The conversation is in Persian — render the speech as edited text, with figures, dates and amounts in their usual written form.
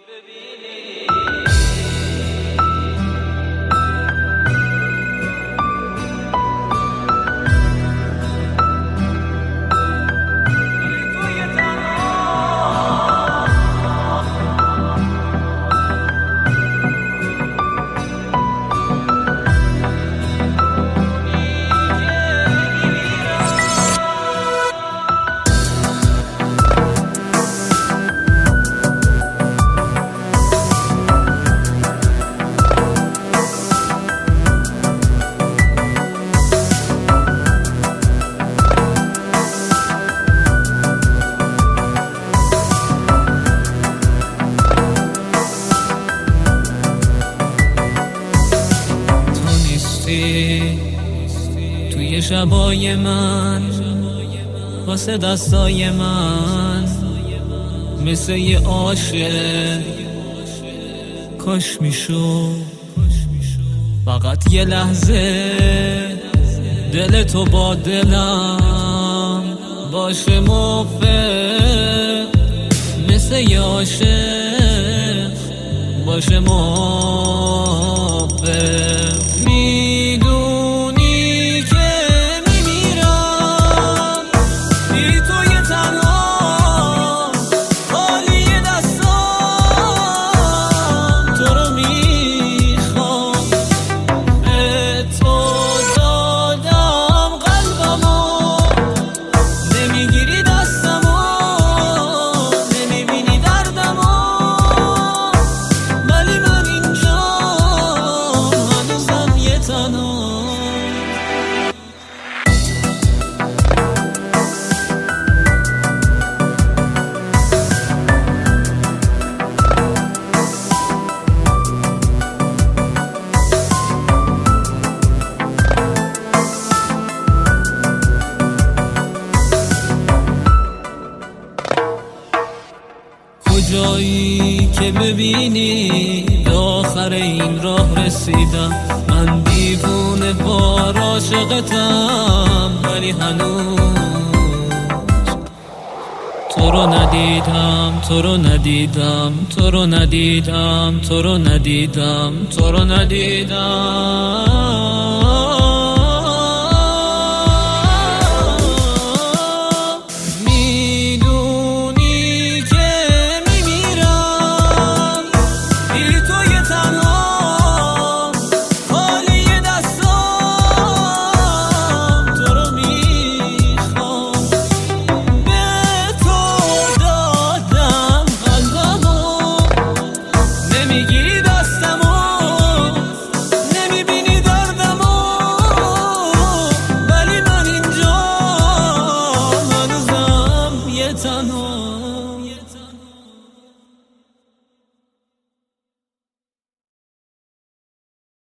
توی شبای من واسه دستای من مثل یه عاشق کاش میشد فقط یه لحظه دل تو با دلم باشه موافق مثل یه عاشق باشه موافق میدونی که میمیرم بی توی تنها خالی دستام تو رو میخوام به تو دادم قلبمو نمیگیری دستمو نمیبینی دردمو ولی من اینجا هنوزم یه تنها کجایی که ببینی به آخر این راه رسیدم من دیوونه وار عاشقتم ولی هنوز تو رو ندیدم تو رو ندیدم تو رو ندیدم تو رو ندیدم تو رو ندیدم